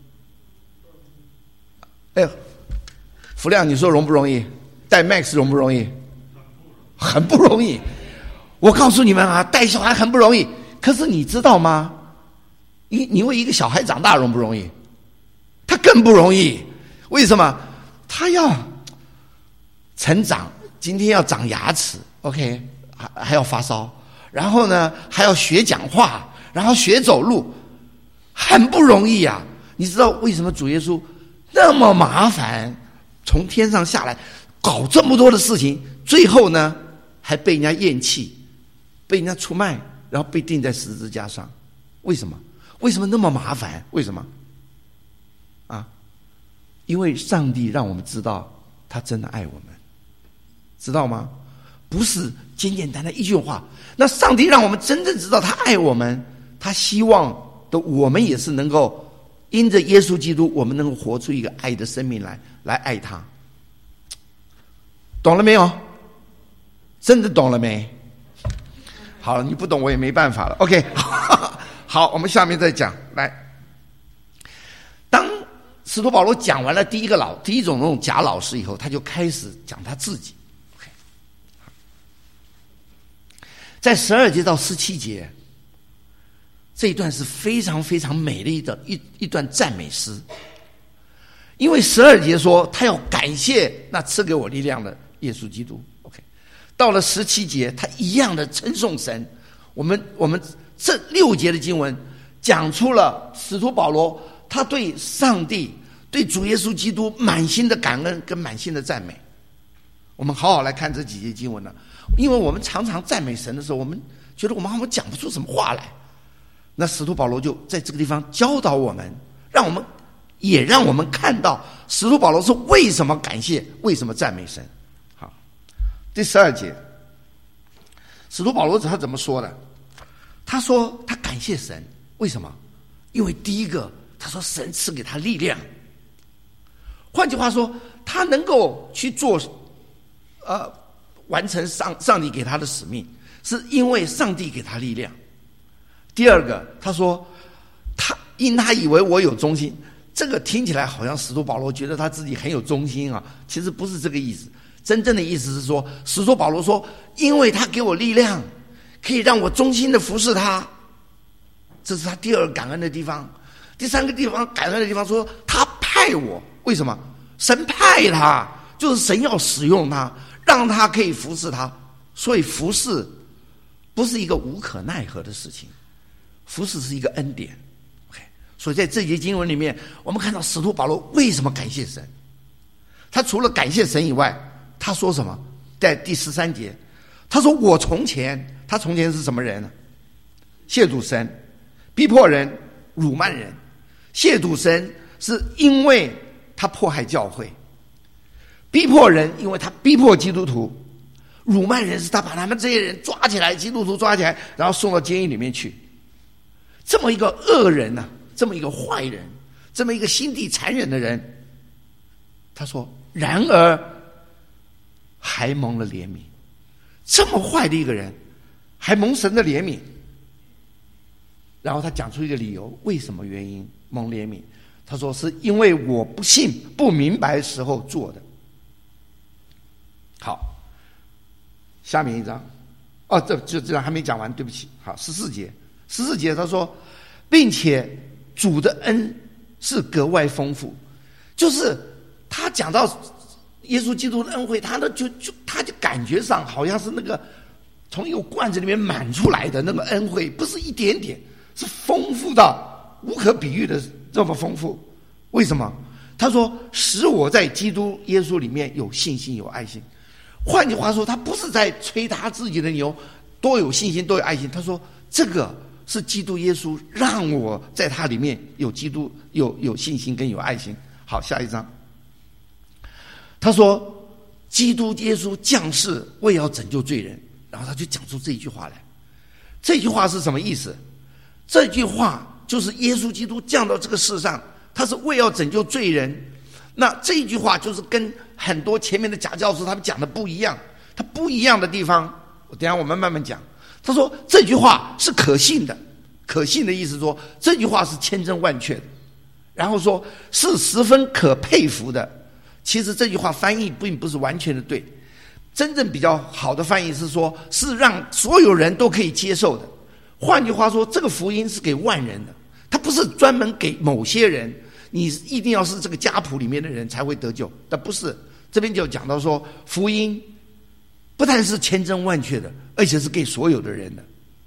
哎呦，福亮，你说容不容易？带 Max 容不容易？很不容易。我告诉你们啊，带小孩很不容易。可是你知道吗？你为一个小孩长大容不容易？他更不容易。为什么？他要成长，今天要长牙齿 ，OK， 还要发烧，然后呢还要学讲话，然后学走路，很不容易啊！你知道为什么主耶稣那么麻烦，从天上下来搞这么多的事情，最后呢还被人家厌弃，被人家出卖，然后被钉在十字架上？为什么？为什么那么麻烦？为什么？啊？因为上帝让我们知道他真的爱我们，知道吗？不是简简单单一句话。那上帝让我们真正知道他爱我们，他希望的我们也是能够因着耶稣基督，我们能够活出一个爱的生命来爱他。懂了没有？真的懂了没？好，你不懂我也没办法了。OK， 好，我们下面再讲。来，当使徒保罗讲完了第一种那种假老师以后，他就开始讲他自己。Okay， 在12节到17节，这一段是非常非常美丽的一段赞美诗。因为12节说他要感谢那赐给我力量的耶稣基督。OK， 到了17节，他一样的称颂神。我们这6节的经文讲出了使徒保罗他对上帝、对主耶稣基督满心的感恩跟满心的赞美。我们好好来看这几节经文呢，因为我们常常赞美神的时候，我们觉得我们好像讲不出什么话来。那使徒保罗就在这个地方教导我们，让我们看到使徒保罗是为什么感谢，为什么赞美神。好，第12节，使徒保罗他怎么说的？他说他感谢神，为什么？因为第一个，他说神赐给他力量。换句话说，他能够去做完成上帝给他的使命，是因为上帝给他力量。第二个，他说因他以为我有忠心。这个听起来好像使徒保罗觉得他自己很有忠心啊，其实不是这个意思。真正的意思是说，使徒保罗说，因为他给我力量，可以让我忠心的服侍他。这是他第二个感恩的地方。第三个地方感恩的地方说，他派我。为什么？神派他， 就是神要使用他，让他可以服侍他。所以服侍不是一个无可奈何的事情，服侍是一个恩典。所以在这节经文里面，我们看到使徒保罗为什么感谢神。他除了感谢神以外，他说什么？在第13节，他说我从前，他从前是什么人呢？亵渎神，逼迫人，辱骂人。亵渎神是因为他迫害教会，逼迫人因为他逼迫基督徒，辱骂人是他把他们这些人抓起来，基督徒抓起来，然后送到监狱里面去。这么一个恶人啊，这么一个坏人，这么一个心地残忍的人，他说然而还蒙了怜悯。这么坏的一个人还蒙神的怜悯。然后他讲出一个理由，为什么原因蒙怜悯？他说是因为我不信不明白时候做的。好，下面一章这章还没讲完，对不起。好，14节他说并且主的恩是格外丰富。就是他讲到耶稣基督的恩惠，他就感觉上好像是那个从一个罐子里面满出来的那个恩惠，不是一点点，是丰富到无可比喻的这么丰富。为什么？他说使我在基督耶稣里面有信心有爱心。换句话说，他不是在吹他自己的牛，多有信心多有爱心。他说这个是基督耶稣让我在他里面有有信心跟有爱心。好，下一章他说基督耶稣降世为要拯救罪人，然后他就讲出这一句话来。这句话是什么意思？这句话就是耶稣基督降到这个世上，他是为要拯救罪人。那这一句话就是跟很多前面的假教师他们讲的不一样。他不一样的地方，等一下我们慢慢讲。他说这句话是可信的，可信的意思说这句话是千真万确的，然后说是十分可佩服的。其实这句话翻译并不是完全的对，真正比较好的翻译是说是让所有人都可以接受的。换句话说，这个福音是给万人的，它不是专门给某些人，你一定要是这个家谱里面的人才会得救。但不是，这边就讲到说福音不但是千真万确的，而且是给所有的人的。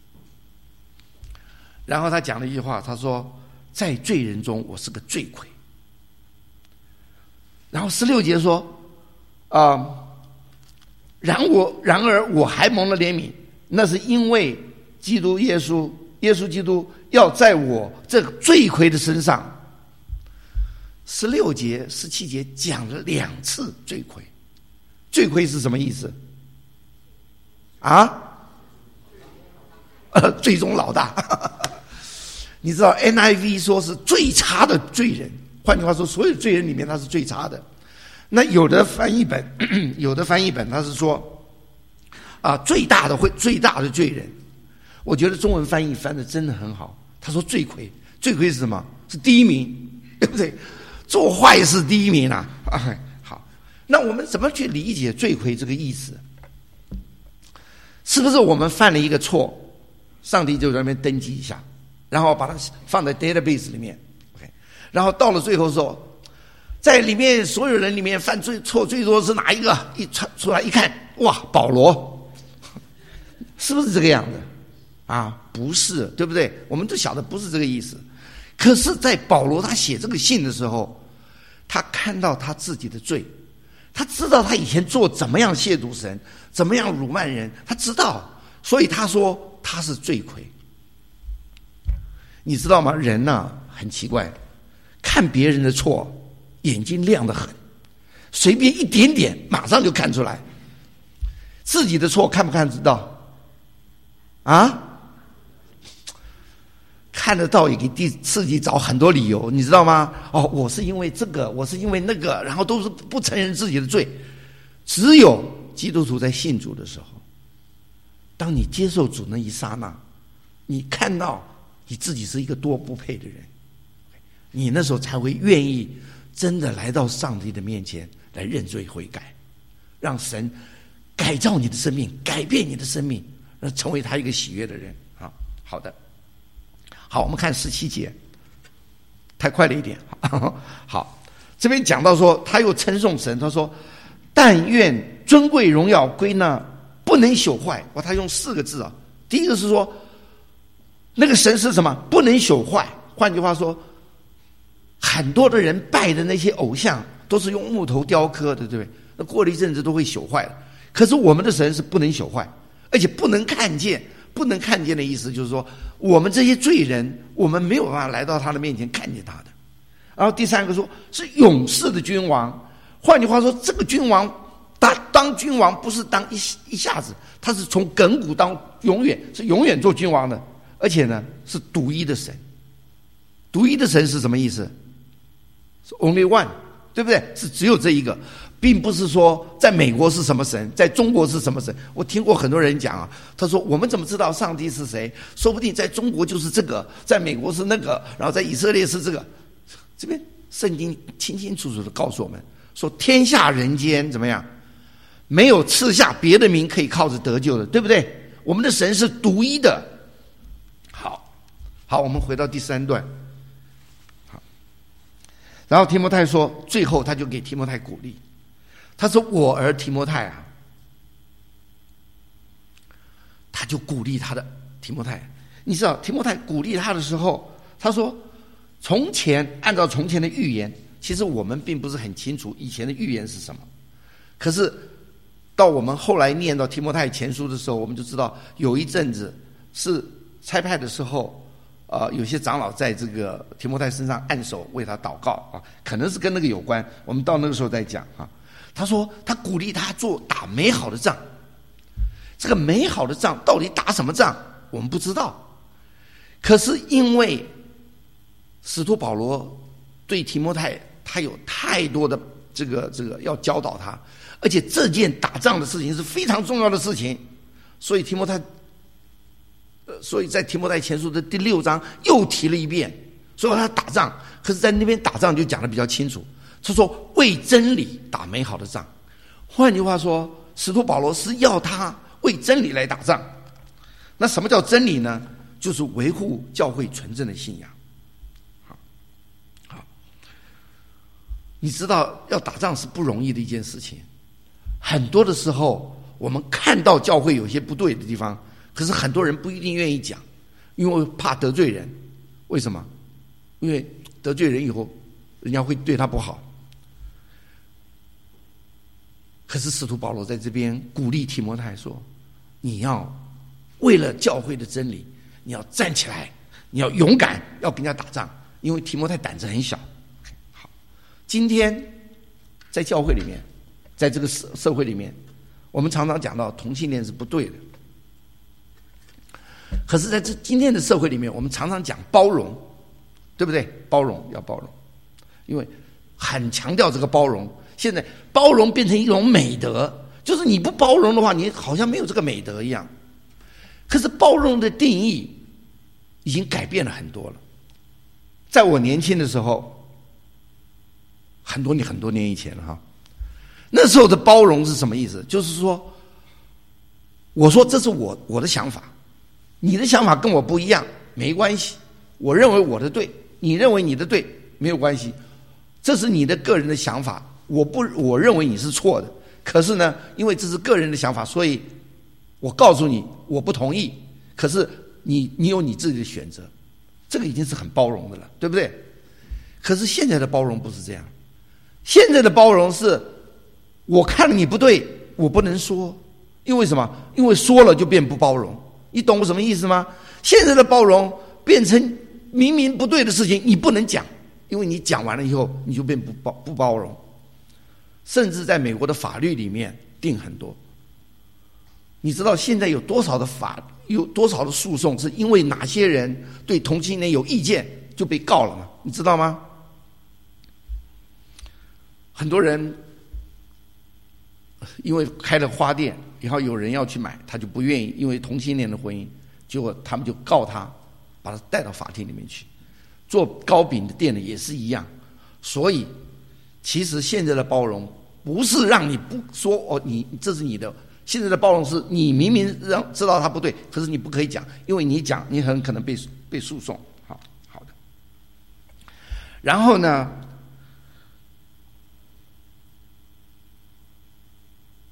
然后他讲了一句话，他说在罪人中我是个罪魁。然后16节说然而我还蒙了怜悯，那是因为基督耶稣基督要在我这个罪魁的身上。16节17节讲了2次罪魁。罪魁是什么意思啊？最终老大。你知道 NIV 说是最差的罪人，换句话说所有罪人里面他是最差的。那有的翻译本他是说最大的罪人。我觉得中文翻译翻的真的很好。他说罪魁是什么？是第一名，对不对？做坏事第一名啊。好，那我们怎么去理解罪魁这个意思？是不是我们犯了一个错，上帝就在那边登记一下，然后把它放在 database 里面 ，OK， 然后到了最后说，在里面所有人里面犯罪错最多是哪一个？一出来一看，哇，保罗，是不是这个样子？不是，对不对？我们都晓得不是这个意思。可是在保罗他写这个信的时候，他看到他自己的罪，他知道他以前做怎么样亵渎神，怎么样辱骂人，他知道，所以他说他是罪魁。你知道吗？人很奇怪，看别人的错眼睛亮得很，随便一点点马上就看出来。自己的错看不看得到看得到也给自己找很多理由，你知道吗？我是因为这个，我是因为那个，然后都是不承认自己的罪。只有基督徒在信主的时候，当你接受主那一刹那，你看到你自己是一个多不配的人，你那时候才会愿意真的来到上帝的面前来认罪悔改，让神改造你的生命，改变你的生命，成为他一个喜悦的人。好的。好，我们看17节，太快了一点。好，这边讲到说他又称颂神，他说但愿尊贵荣耀归那不能朽坏。哇，他用4个字啊。第一个是说，那个神是什么？不能朽坏。换句话说，很多的人拜的那些偶像都是用木头雕刻的，对不对？那过了一阵子都会朽坏的。可是我们的神是不能朽坏，而且不能看见。不能看见的意思就是说，我们这些罪人，我们没有办法来到他的面前看见他的。然后第3个说是永世的君王。换句话说，这个君王当君王不是当一下子，他是从亘古当永远，是永远做君王的。而且呢，是独一的神。独一的神是什么意思？是 only one， 对不对？是只有这一个，并不是说在美国是什么神，在中国是什么神。我听过很多人讲啊，他说我们怎么知道上帝是谁？说不定在中国就是这个，在美国是那个，然后在以色列是这个。这边圣经清清楚楚的告诉我们说，天下人间怎么样，没有赐下别的名可以靠着得救的，对不对？我们的神是独一的。好，我们回到第3段。好，然后提摩太说，最后他就给提摩太鼓励，他说：“我儿提摩太啊。”他就鼓励他的提摩太。你知道提摩太鼓励他的时候，他说：“从前按照从前的预言，其实我们并不是很清楚以前的预言是什么。可是到我们后来念到提摩太前书的时候，我们就知道有一阵子是差派的时候。”有些长老在这个提摩太身上按手为他祷告啊，可能是跟那个有关。我们到那个时候再讲啊。他说他鼓励他打美好的仗，这个美好的仗到底打什么仗，我们不知道。可是因为使徒保罗对提摩太他有太多的这个要教导他，而且这件打仗的事情是非常重要的事情，所以在提摩太前书的第6章又提了一遍，说他打仗。可是在那边打仗就讲得比较清楚，他说为真理打美好的仗。换句话说，使徒保罗是要他为真理来打仗。那什么叫真理呢？就是维护教会纯正的信仰。好，你知道要打仗是不容易的一件事情。很多的时候我们看到教会有些不对的地方，可是很多人不一定愿意讲，因为怕得罪人。为什么？因为得罪人以后，人家会对他不好。可是使徒保罗在这边鼓励提摩太说：“你要为了教会的真理，你要站起来，你要勇敢，要跟人家打仗。”因为提摩太胆子很小。好，今天在教会里面，在这个社会里面，我们常常讲到同性恋是不对的。可是在今天的社会里面，我们常常讲包容，对不对？包容要包容，因为很强调这个包容。现在包容变成一种美德，就是你不包容的话，你好像没有这个美德一样。可是包容的定义已经改变了很多了。在我年轻的时候，很多年以前了哈，那时候的包容是什么意思？就是说，我说这是我的想法。你的想法跟我不一样，没关系。我认为我的对，你认为你的对，没有关系。这是你的个人的想法，我认为你是错的。可是呢，因为这是个人的想法，所以我告诉你我不同意。可是你有你自己的选择，这个已经是很包容的了，对不对？可是现在的包容不是这样，现在的包容是我看了你不对，我不能说，因为什么？因为说了就变不包容。你懂我什么意思吗？现在的包容变成明明不对的事情你不能讲，因为你讲完了以后你就变不包容。甚至在美国的法律里面定很多，你知道现在有多少的诉讼是因为哪些人对同性恋有意见就被告了吗？你知道吗？很多人因为开了花店，然后有人要去买，他就不愿意，因为同性恋的婚姻，结果他们就告他，把他带到法庭里面去。做糕饼的店的也是一样。所以其实现在的包容不是让你不说哦，你这是你的，现在的包容是你明明知道他不对，可是你不可以讲，因为你讲你很可能被诉讼。好的。然后呢，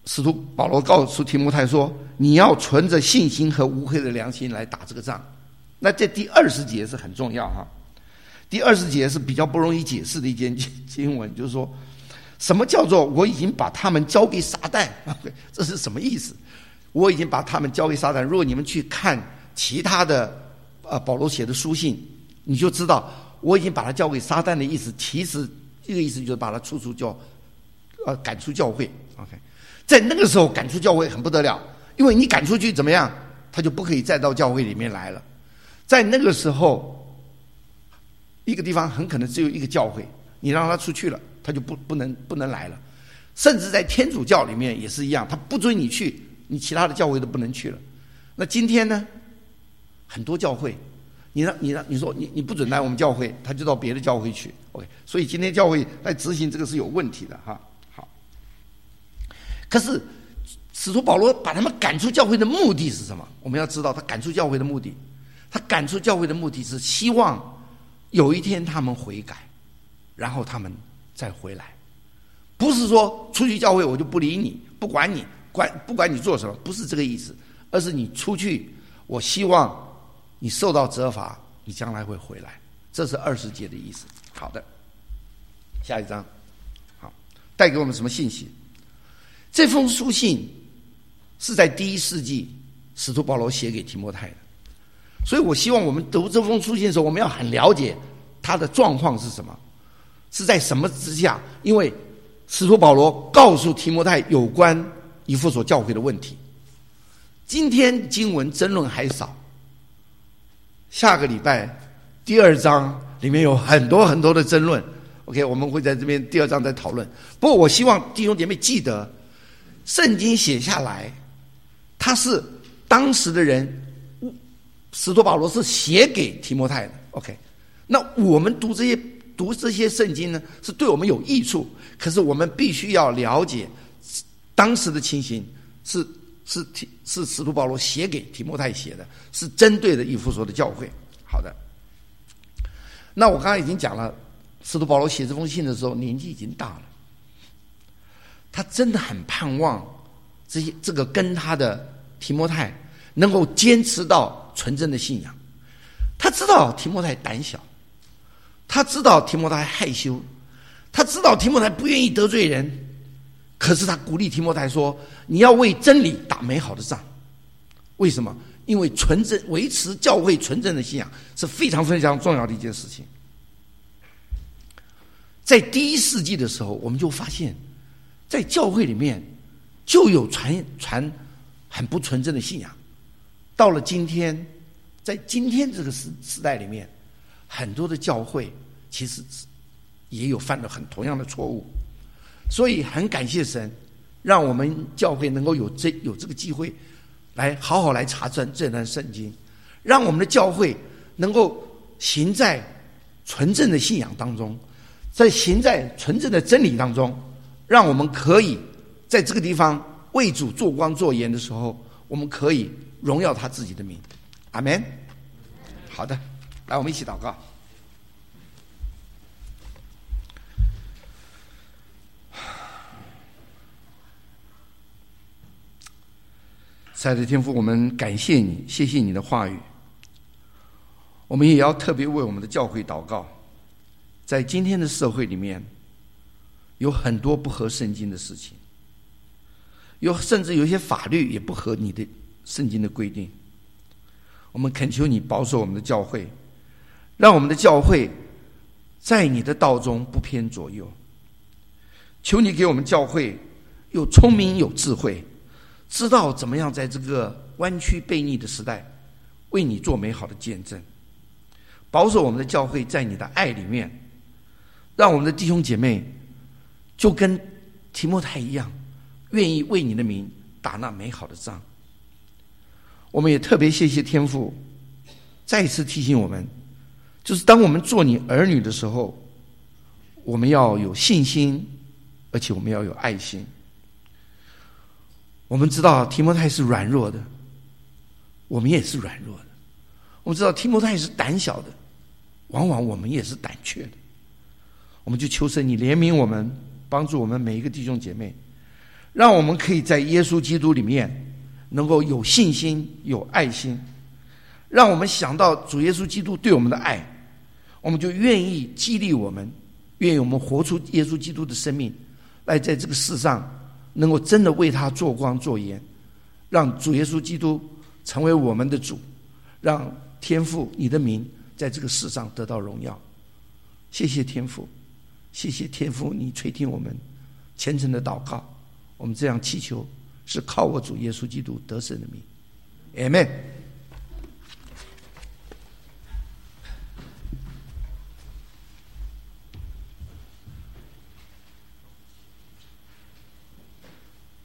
使徒保罗告诉提摩太说，你要存着信心和无愧的良心来打这个仗。那这第20节是很重要哈。第20节是比较不容易解释的一件经文，就是说什么叫做我已经把他们交给撒旦，这是什么意思？我已经把他们交给撒旦。如果你们去看其他的保罗写的书信，你就知道我已经把他交给撒旦的意思，其实这个意思就是把他赶出教会。OK， 在那个时候赶出教会很不得了，因为你赶出去怎么样，他就不可以再到教会里面来了。在那个时候，一个地方很可能只有一个教会，你让他出去了，他就不能来了。甚至在天主教里面也是一样，他不准你去，你其他的教会都不能去了。那今天呢，很多教会，你说你不准来我们教会，他就到别的教会去。OK， 所以今天教会来执行这个是有问题的哈。好，可是使徒保罗把他们赶出教会的目的是什么？我们要知道，他赶出教会的目的是希望有一天他们悔改，然后他们再回来。不是说出去教会我就不理你，不管你做什么，不是这个意思，而是你出去，我希望你受到责罚，你将来会回来。这是20节的意思。好的，下一章，好，带给我们什么信息？这封书信是在第1世纪使徒保罗写给提摩太的，所以我希望我们读这封书信的时候，我们要很了解他的状况是什么，是在什么之下。因为使徒保罗告诉提摩太有关以弗所教会的问题。今天经文争论还少，下个礼拜第2章里面有很多很多的争论。OK， 我们会在这边第2章再讨论。不过我希望弟兄姐妹记得，圣经写下来，他是当时的人，使徒保罗是写给提摩太的。OK， 那我们读这些圣经呢，是对我们有益处，可是我们必须要了解当时的情形是使徒保罗写给提摩太写的，是针对的以弗所的教会。好的，那我刚才已经讲了，使徒保罗写这封信的时候年纪已经大了，他真的很盼望这个跟他的提摩太能够坚持到纯正的信仰。他知道提摩太胆小，他知道提摩太害羞，他知道提摩太不愿意得罪人，可是他鼓励提摩太说，你要为真理打美好的仗。为什么？因为维持教会纯正的信仰是非常非常重要的一件事情。在第1世纪的时候，我们就发现在教会里面就有传很不纯正的信仰。到了今天，在今天这个时代里面，很多的教会其实也有犯了同样的错误。所以很感谢神，让我们教会能够有这个机会来好好来查证这段圣经，让我们的教会能够行在纯正的信仰当中，行在纯正的真理当中，让我们可以在这个地方为主做光做盐的时候，我们可以荣耀他自己的名。阿们。好的，来我们一起祷告。亲爱的天父，我们感谢你，谢谢你的话语。我们也要特别为我们的教会祷告。在今天的社会里面，有很多不合圣经的事情，甚至有一些法律也不合你的圣经的规定。我们恳求你保守我们的教会，让我们的教会在你的道中不偏左右。求你给我们教会有聪明有智慧，知道怎么样在这个弯曲悖逆的时代为你做美好的见证。保守我们的教会在你的爱里面，让我们的弟兄姐妹就跟提摩太一样，愿意为你的名打那美好的仗。我们也特别谢谢天父再一次提醒我们，就是当我们做你儿女的时候，我们要有信心，而且我们要有爱心。我们知道提摩太是软弱的，我们也是软弱的。我们知道提摩太是胆小的，往往我们也是胆怯的。我们就求神你怜悯我们，帮助我们每一个弟兄姐妹， 让我们可以在耶稣基督里面能够有信心有爱心，让我们想到主耶稣基督对我们的爱，我们就愿意激励我们，愿意我们活出耶稣基督的生命，来在这个世上能够真的为他做光做盐，让主耶稣基督成为我们的主，让天父你的名在这个世上得到荣耀。谢谢天父，谢谢天父，你垂听我们虔诚的祷告，我们这样祈求是靠我主耶稣基督得胜的名，阿们。